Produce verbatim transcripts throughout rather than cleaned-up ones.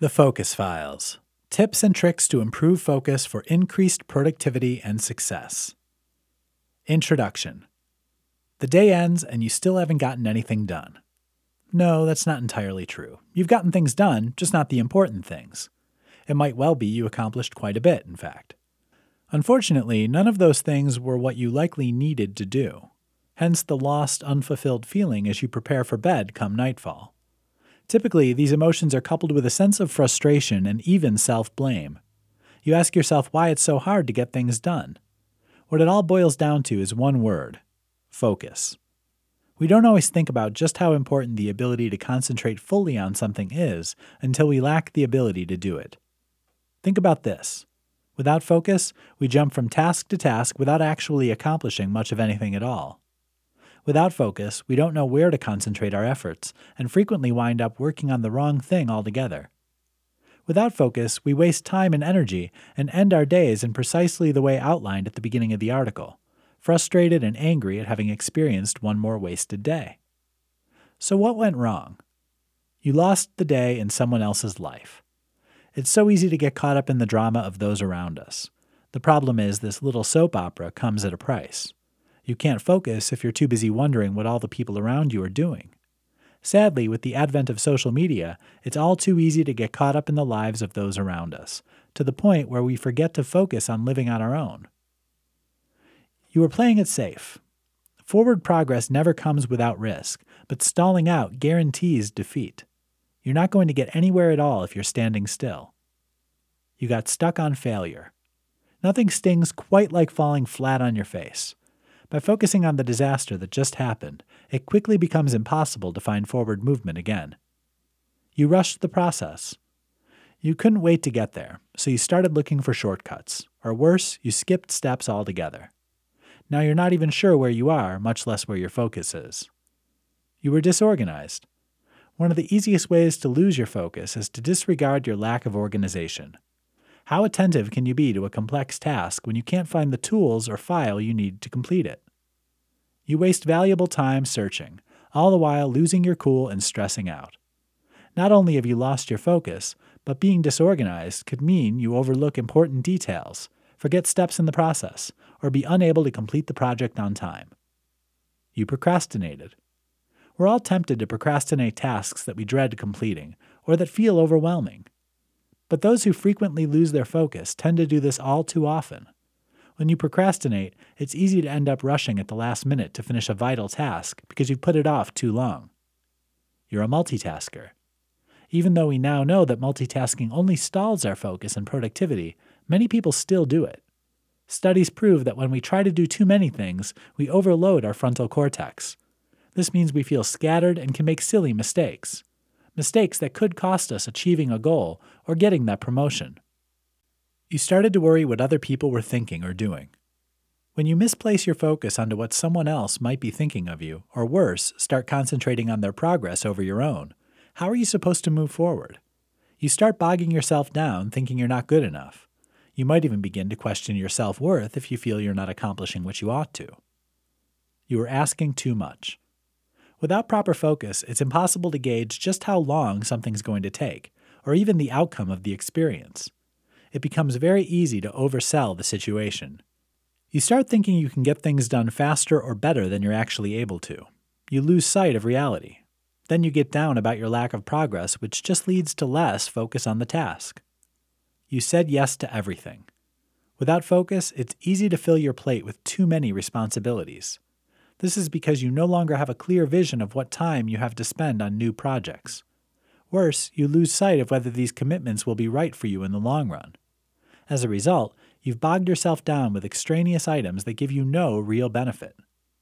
The Focus Files. Tips and tricks to improve focus for increased productivity and success. Introduction. The day ends and you still haven't gotten anything done. No, that's not entirely true. You've gotten things done, just not the important things. It might well be you accomplished quite a bit, in fact. Unfortunately, none of those things were what you likely needed to do. Hence the lost, unfulfilled feeling as you prepare for bed come nightfall. Typically, these emotions are coupled with a sense of frustration and even self-blame. You ask yourself why it's so hard to get things done. What it all boils down to is one word: focus. We don't always think about just how important the ability to concentrate fully on something is until we lack the ability to do it. Think about this. Without focus, we jump from task to task without actually accomplishing much of anything at all. Without focus, we don't know where to concentrate our efforts and frequently wind up working on the wrong thing altogether. Without focus, we waste time and energy and end our days in precisely the way outlined at the beginning of the article, frustrated and angry at having experienced one more wasted day. So what went wrong? You lost the day in someone else's life. It's so easy to get caught up in the drama of those around us. The problem is this little soap opera comes at a price. You can't focus if you're too busy wondering what all the people around you are doing. Sadly, with the advent of social media, it's all too easy to get caught up in the lives of those around us, to the point where we forget to focus on living on our own. You are playing it safe. Forward progress never comes without risk, but stalling out guarantees defeat. You're not going to get anywhere at all if you're standing still. You got stuck on failure. Nothing stings quite like falling flat on your face. By focusing on the disaster that just happened, it quickly becomes impossible to find forward movement again. You rushed the process. You couldn't wait to get there, so you started looking for shortcuts, or worse, you skipped steps altogether. Now you're not even sure where you are, much less where your focus is. You were disorganized. One of the easiest ways to lose your focus is to disregard your lack of organization. How attentive can you be to a complex task when you can't find the tools or file you need to complete it? You waste valuable time searching, all the while losing your cool and stressing out. Not only have you lost your focus, but being disorganized could mean you overlook important details, forget steps in the process, or be unable to complete the project on time. You procrastinated. We're all tempted to procrastinate tasks that we dread completing, or that feel overwhelming. But those who frequently lose their focus tend to do this all too often. When you procrastinate, it's easy to end up rushing at the last minute to finish a vital task because you've put it off too long. You're a multitasker. Even though we now know that multitasking only stalls our focus and productivity, many people still do it. Studies prove that when we try to do too many things, we overload our frontal cortex. This means we feel scattered and can make silly mistakes. Mistakes that could cost us achieving a goal or getting that promotion. You started to worry what other people were thinking or doing. When you misplace your focus onto what someone else might be thinking of you, or worse, start concentrating on their progress over your own, how are you supposed to move forward? You start bogging yourself down thinking you're not good enough. You might even begin to question your self-worth if you feel you're not accomplishing what you ought to. You are asking too much. Without proper focus, it's impossible to gauge just how long something's going to take, or even the outcome of the experience. It becomes very easy to oversell the situation. You start thinking you can get things done faster or better than you're actually able to. You lose sight of reality. Then you get down about your lack of progress, which just leads to less focus on the task. You said yes to everything. Without focus, it's easy to fill your plate with too many responsibilities. This is because you no longer have a clear vision of what time you have to spend on new projects. Worse, you lose sight of whether these commitments will be right for you in the long run. As a result, you've bogged yourself down with extraneous items that give you no real benefit.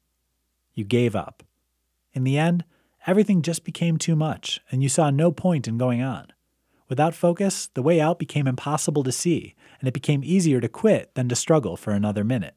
You gave up. In the end, everything just became too much, and you saw no point in going on. Without focus, the way out became impossible to see, and it became easier to quit than to struggle for another minute.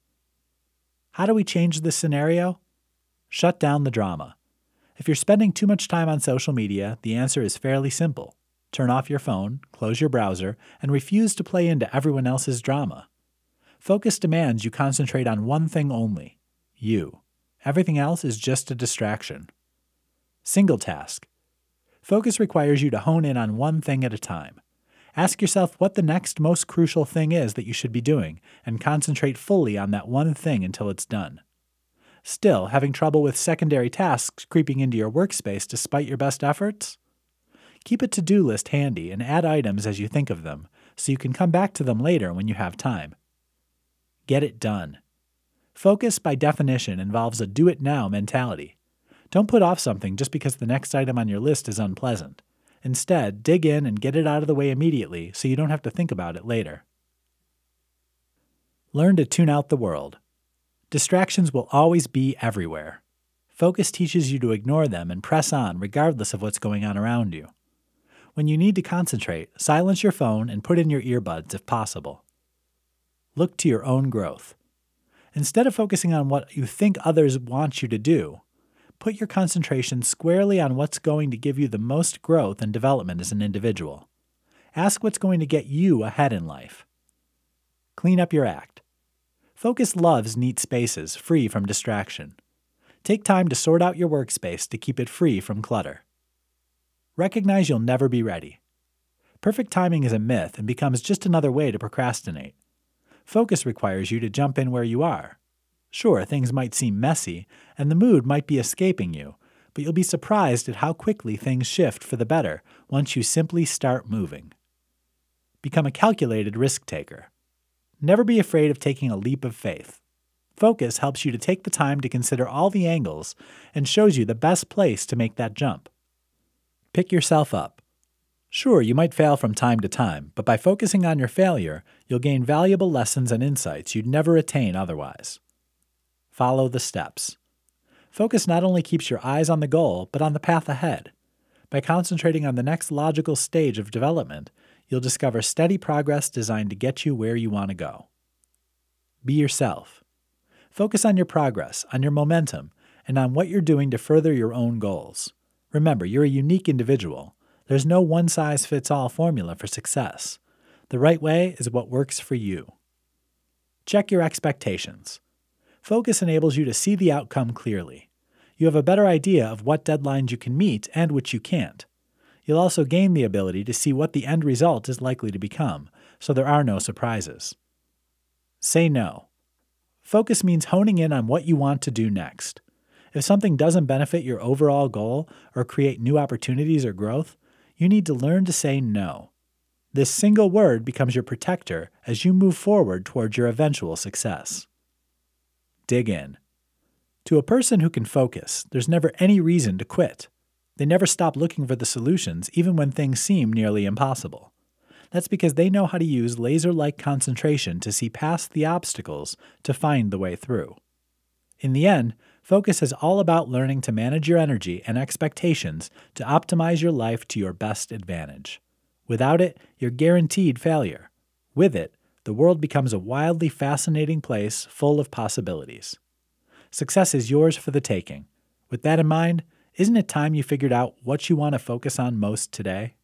How do we change this scenario? Shut down the drama. If you're spending too much time on social media, the answer is fairly simple. Turn off your phone, close your browser, and refuse to play into everyone else's drama. Focus demands you concentrate on one thing only: you. Everything else is just a distraction. Single task. Focus requires you to hone in on one thing at a time. Ask yourself what the next most crucial thing is that you should be doing, and concentrate fully on that one thing until it's done. Still, having trouble with secondary tasks creeping into your workspace despite your best efforts? Keep a to-do list handy and add items as you think of them, so you can come back to them later when you have time. Get it done. Focus, by definition, involves a do-it-now mentality. Don't put off something just because the next item on your list is unpleasant. Instead, dig in and get it out of the way immediately so you don't have to think about it later. Learn to tune out the world. Distractions will always be everywhere. Focus teaches you to ignore them and press on regardless of what's going on around you. When you need to concentrate, silence your phone and put in your earbuds if possible. Look to your own growth. Instead of focusing on what you think others want you to do, put your concentration squarely on what's going to give you the most growth and development as an individual. Ask what's going to get you ahead in life. Clean up your act. Focus loves neat spaces free from distraction. Take time to sort out your workspace to keep it free from clutter. Recognize you'll never be ready. Perfect timing is a myth and becomes just another way to procrastinate. Focus requires you to jump in where you are. Sure, things might seem messy, and the mood might be escaping you, but you'll be surprised at how quickly things shift for the better once you simply start moving. Become a calculated risk taker. Never be afraid of taking a leap of faith. Focus helps you to take the time to consider all the angles and shows you the best place to make that jump. Pick yourself up. Sure, you might fail from time to time, but by focusing on your failure, you'll gain valuable lessons and insights you'd never attain otherwise. Follow the steps. Focus not only keeps your eyes on the goal, but on the path ahead. By concentrating on the next logical stage of development, you'll discover steady progress designed to get you where you want to go. Be yourself. Focus on your progress, on your momentum, and on what you're doing to further your own goals. Remember, you're a unique individual. There's no one-size-fits-all formula for success. The right way is what works for you. Check your expectations. Focus enables you to see the outcome clearly. You have a better idea of what deadlines you can meet and which you can't. You'll also gain the ability to see what the end result is likely to become, so there are no surprises. Say no. Focus means honing in on what you want to do next. If something doesn't benefit your overall goal or create new opportunities or growth, you need to learn to say no. This single word becomes your protector as you move forward towards your eventual success. Dig in. To a person who can focus, there's never any reason to quit. They never stop looking for the solutions even when things seem nearly impossible. That's because they know how to use laser-like concentration to see past the obstacles to find the way through. In the end, focus is all about learning to manage your energy and expectations to optimize your life to your best advantage. Without it, you're guaranteed failure. With it, the world becomes a wildly fascinating place full of possibilities. Success is yours for the taking. With that in mind, isn't it time you figured out what you want to focus on most today?